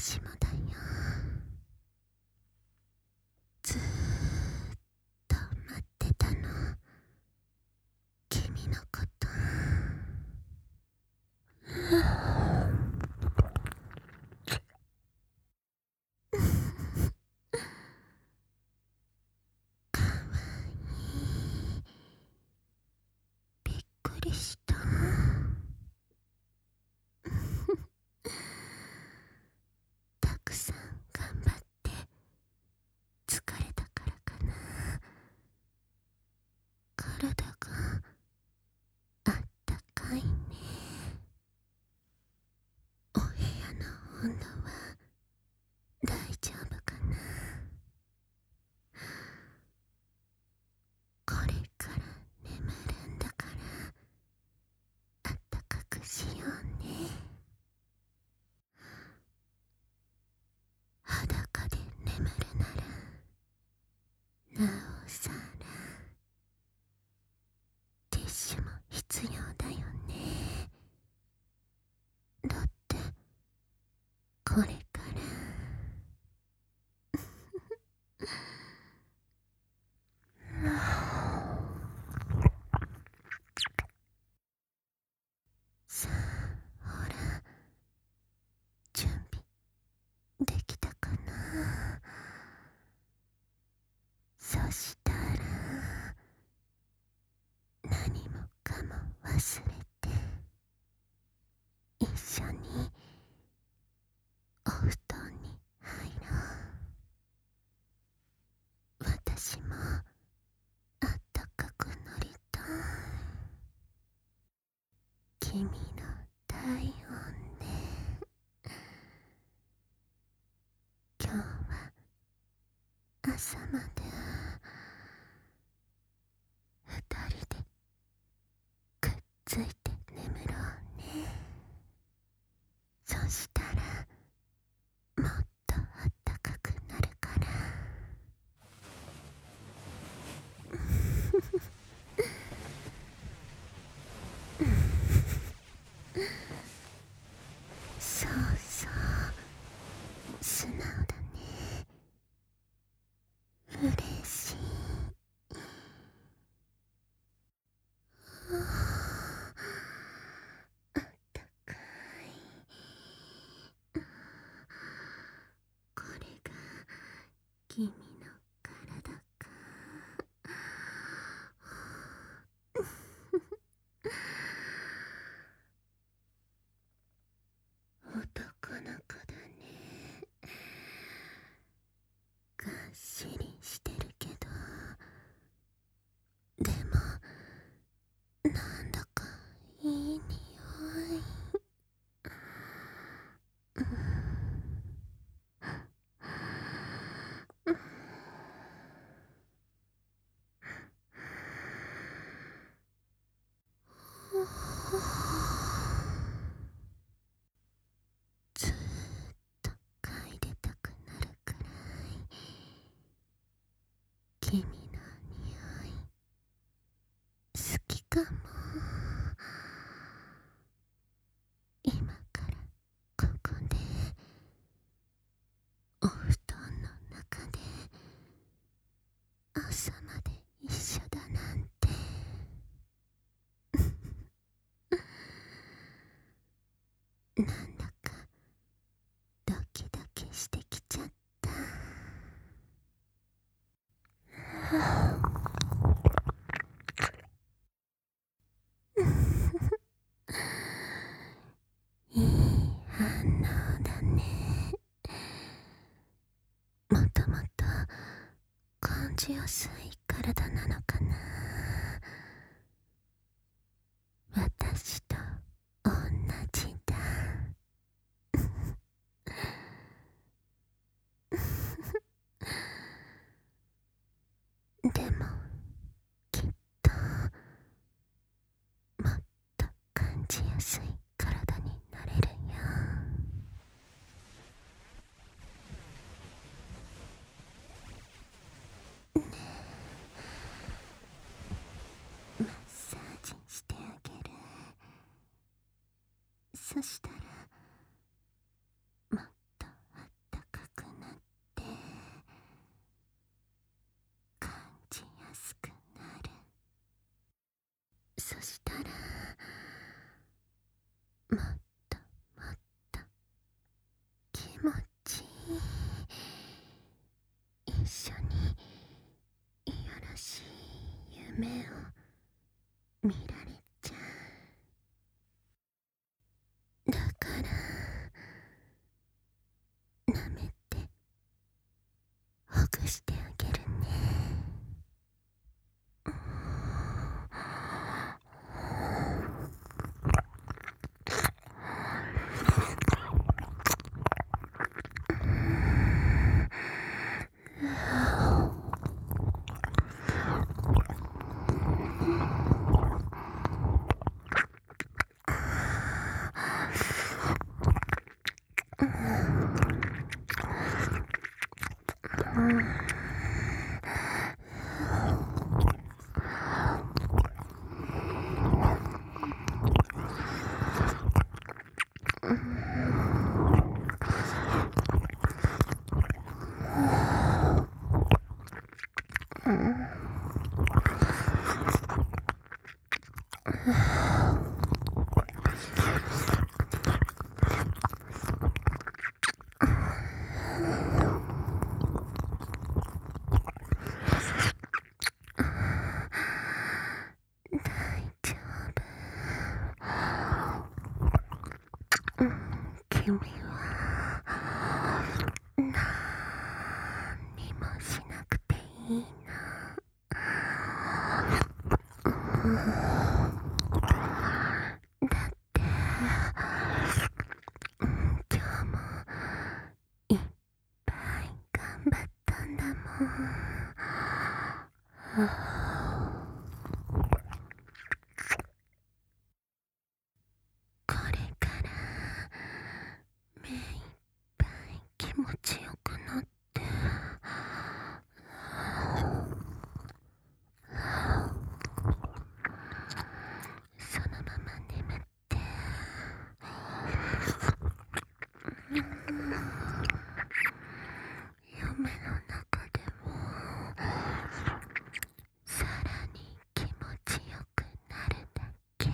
私もだよ。ずーっと待ってたの、君のこと。かわいい。びっくりした。たくさん頑張って疲れたからかな。体があったかいね。お部屋の温度は大丈夫かな。これから眠るんだからあったかくしようね。裸で眠るならなおさらティッシュも必要だよね。だってこれからさあ、ほら、準備できたかな。そしたら何もかも忘れて一緒にお布団に入ろう。私もあったかくなりたい。君の体温で今日は朝まで二人でくっついて眠ろうね。そしたらもっとあったかくなるから。そうそう、素直だね。嬉しい。あったかい。これが君の体か。男の子だね。がっしりしてるけど、でもなんだかいい匂い。ずーっと嗅いでたくなるくらい君の匂い好きかも。今からここでお布団の中で朝まで一緒だなんて。なんだかドキドキしてきちゃった。いい反応だね。もともと感じやすい体なのかな。私と同じだ。でもきっともっと感じやすい体になれるよ。 もち一緒によろしい夢を見られちゃう。だから舐めてほぐしてあげるね。君は何にもしなくていいな。だって今日もいっぱい頑張ったんだもん。これから目いっぱい気持ちよくなってそのまま眠って夢の中でもさらに気持ちよくなるだけ。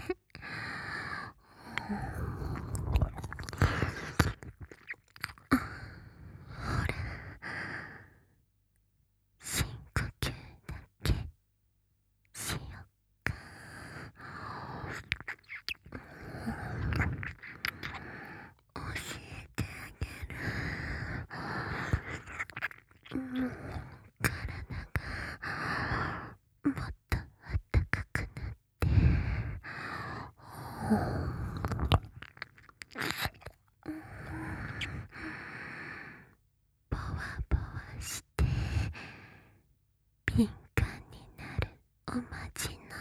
ほら、深呼吸だけしよっか。教えてあげる。体がもっとあったかくなってぼわぼわして敏感になるおまじない。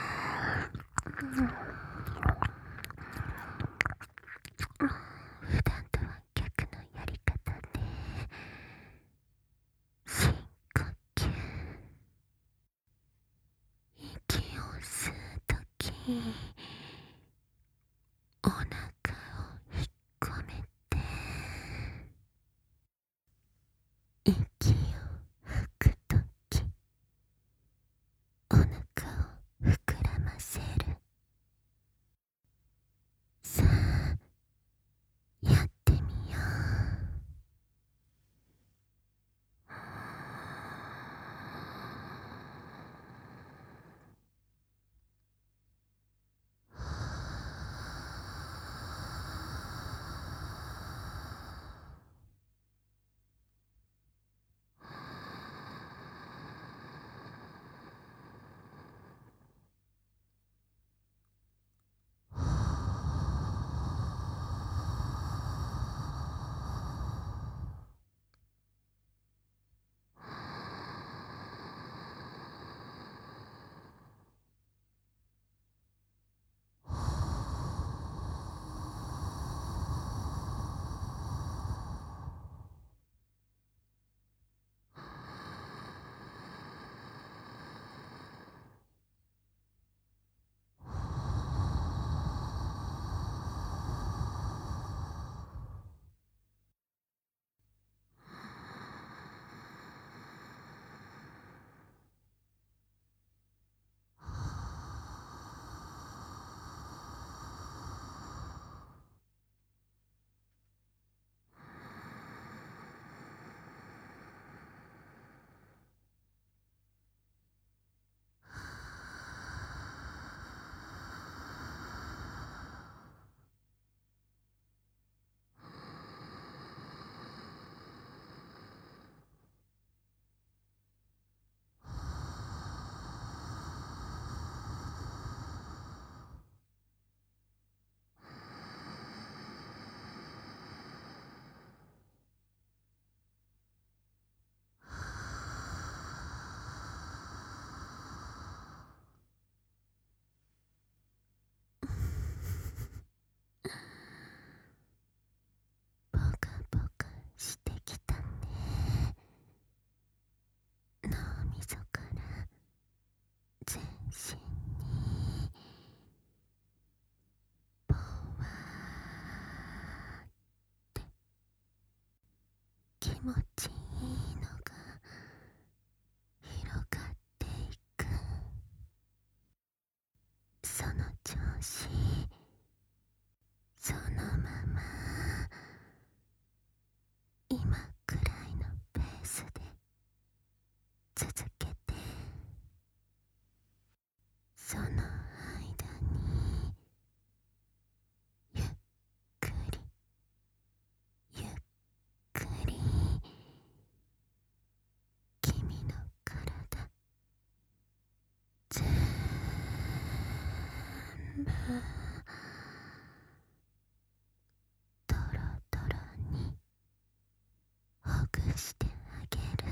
普段とは逆のやり方で深呼吸。息を吸うときお腹を引っ込めて、息を吐くときお腹を膨らませる。さあやってみよう。 身にぽわーって気持ちいいのが広がっていく。その調子、そのまま今くらいのペースで続けて、その間にゆっくりゆっくり君の体全部ドロドロにほぐしてあげる。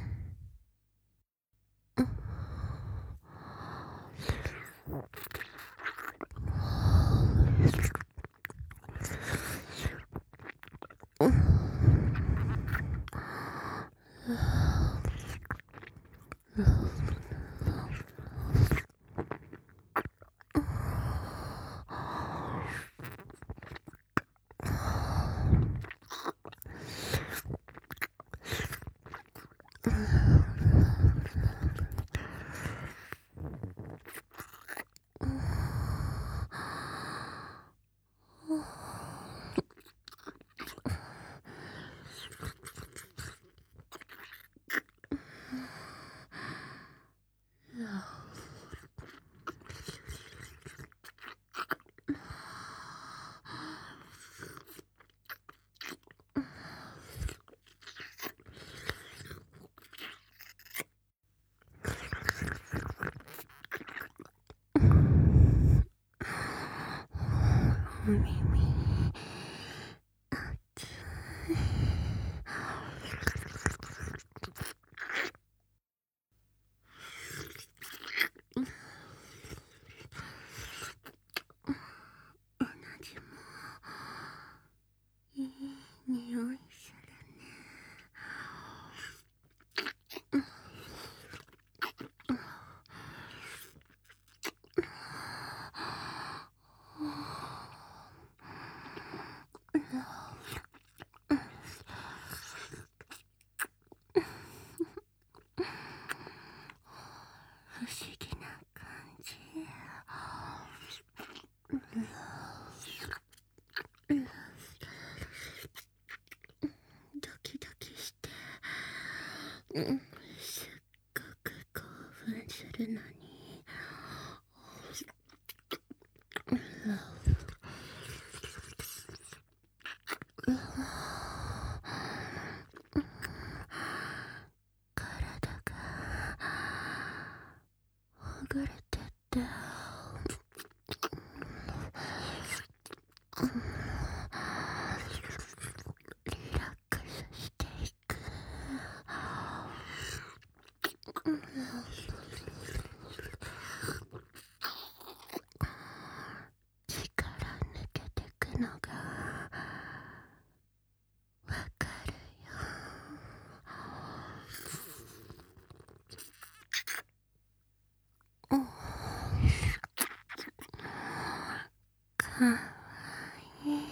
お耳熱い。うなじもいい匂いするね。不思議な感じ。ドキドキして、すっごく興奮するのに、体がほぐれてって、リラックスしていく。力抜けてくのがわかるよ。かわいい。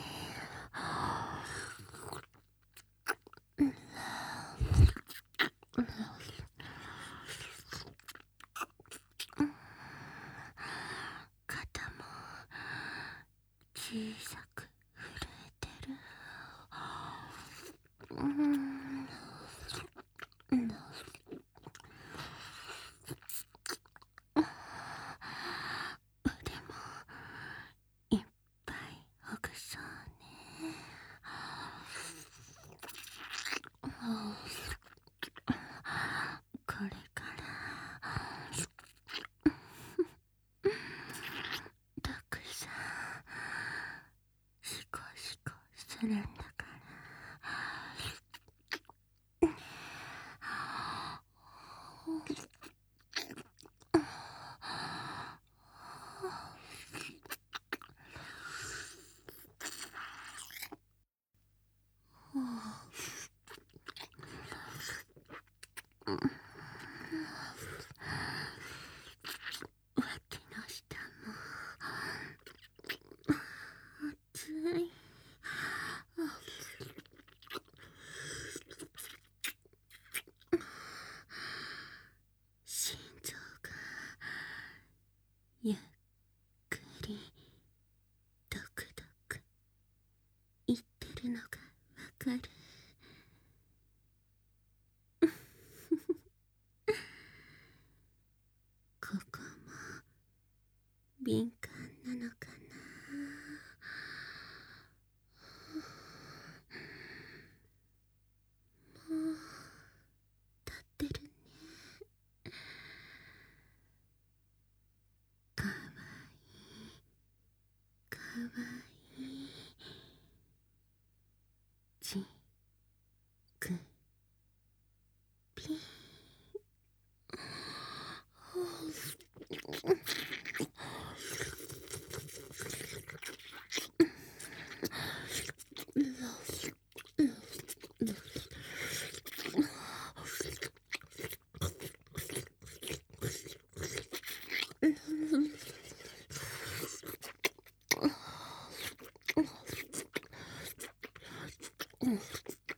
肩も小さく震えてる。腕もいっぱいほぐそうね。これからたくさんシコシコするんだから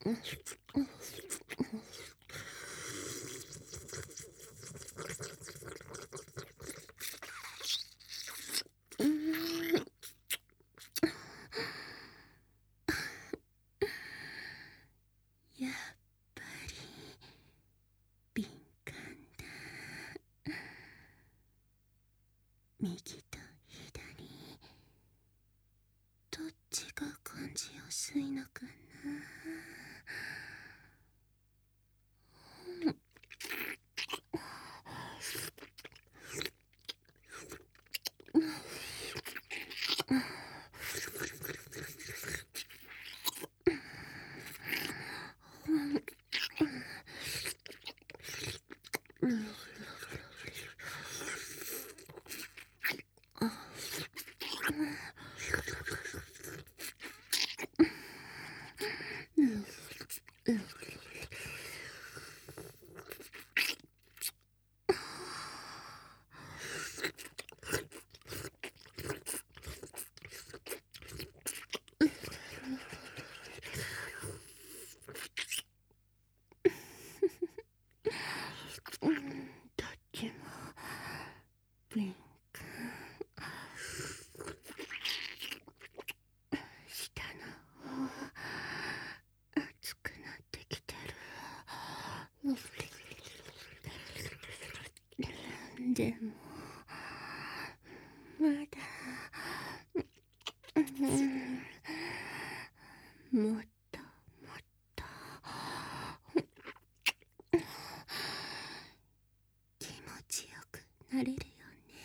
やっぱり敏感だ。右と左、どっちが感じやすいのかな。どっちも敏感。下の方熱くなってきてる。でもまだもっともっと気持ちよくなれるよね。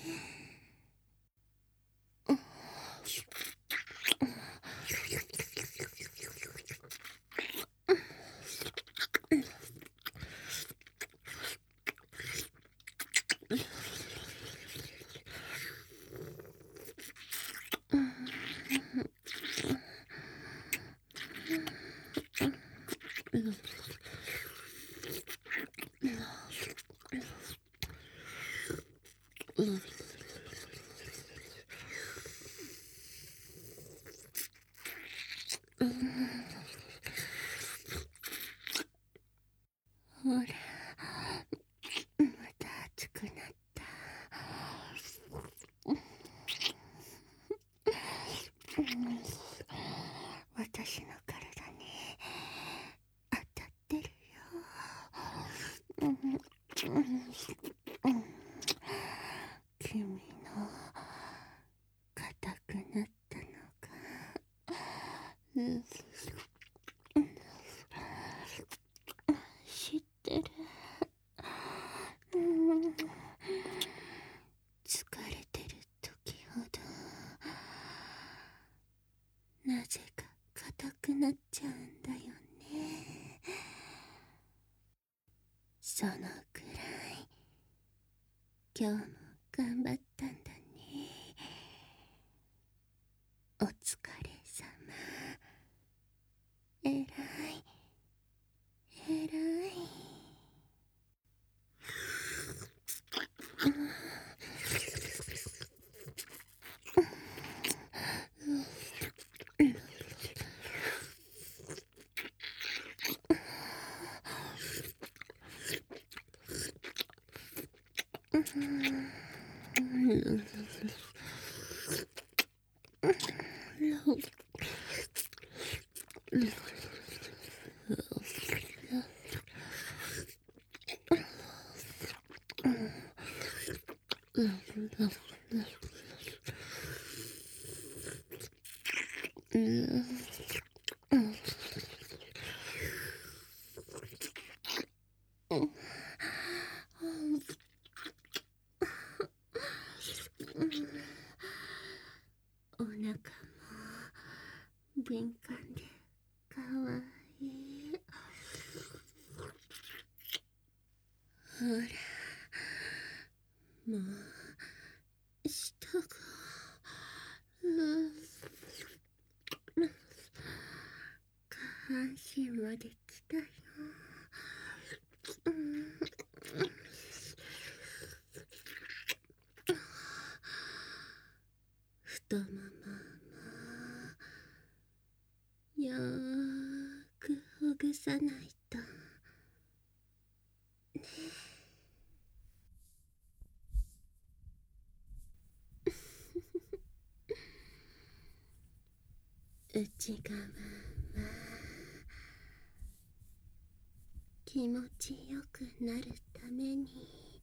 ほら、また熱くなった。私の体に当たってるよ。君の硬くなったのが、知ってる。疲れてる時ほどなぜか硬くなっちゃうんだよね。そのくらい今日も頑張ったんだね。お疲れ様。えらいえらい。お腹も敏感でかわいい。ほら、もう舌が下半身まで来たよ。太もももよーくほぐ許さないとね。内側は気持ちよくなるために、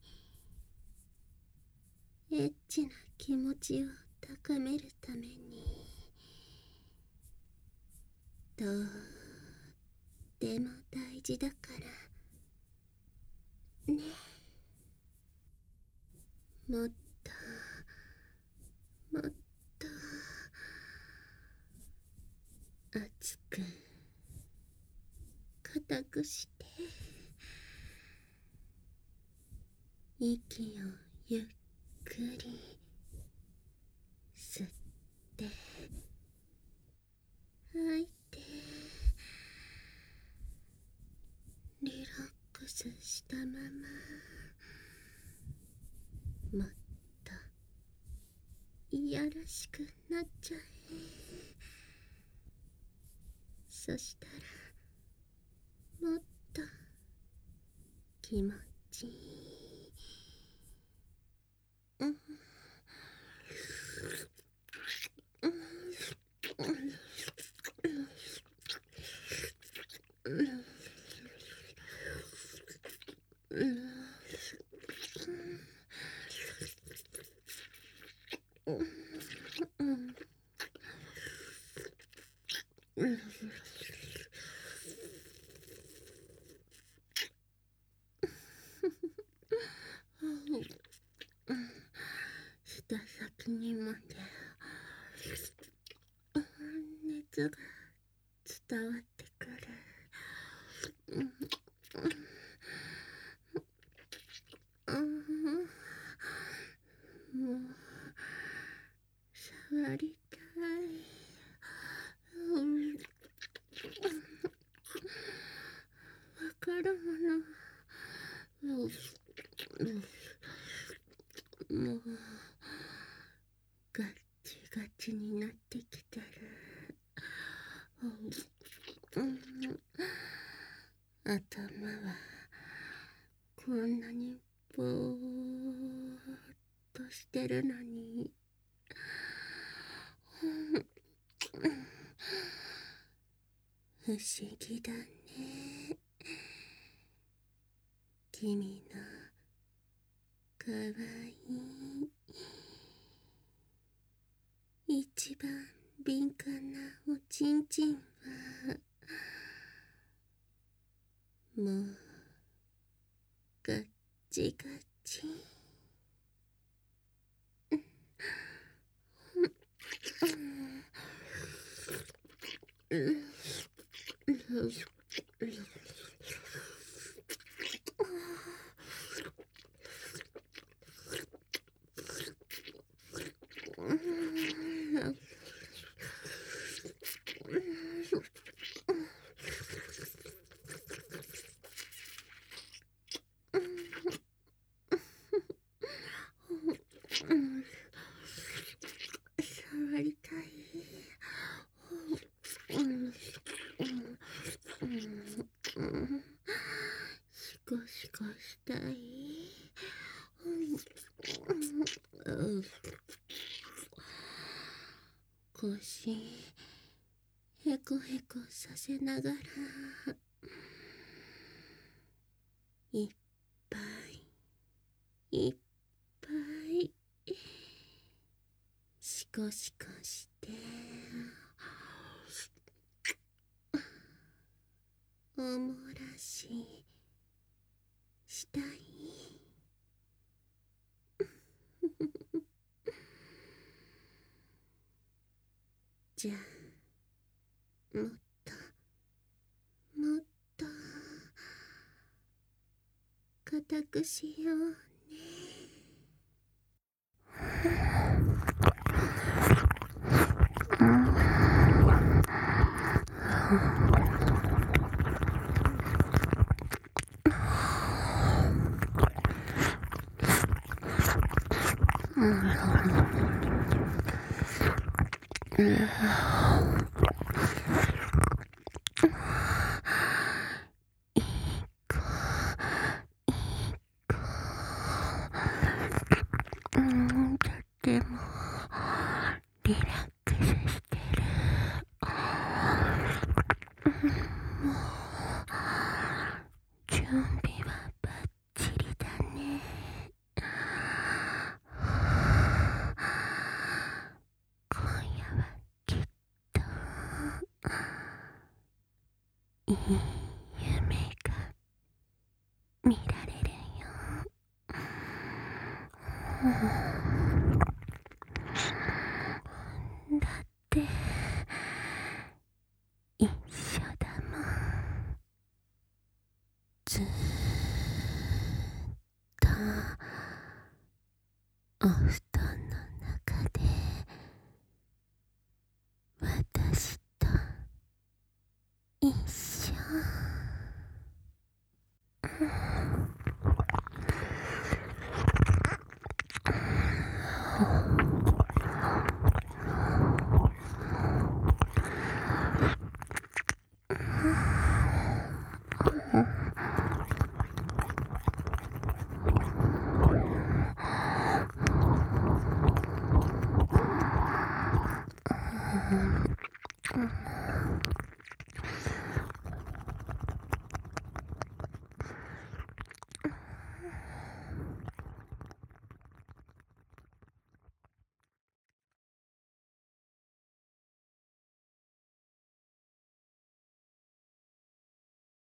エッチな気持ちを高めるために、とっても大事だからね。もっともっと熱く固くして息をゆっくり吸って吐いて、リラックスしたままもっといやらしくなっちゃえ。そしたらもっと気持ちいい。舌先にまで熱が伝わってくる。もう触りたい。わかるもの。もうガッチガチになってきてる。頭はこんなにぼーっとしてるのに、不思議だね。君のかわいい一番敏感なおちんちんはもうガッチガチ。触りたい。シコシコしたい。腰ヘコヘコさせながらいっぱいいっぱいシコシコしておもらししたい。じゃあもっともっと固くしようね。 もう準備はバッチリだね。今夜はきっといい夢が見られるよ。だって一緒だもん。ずーっとお布団の中で私と一緒。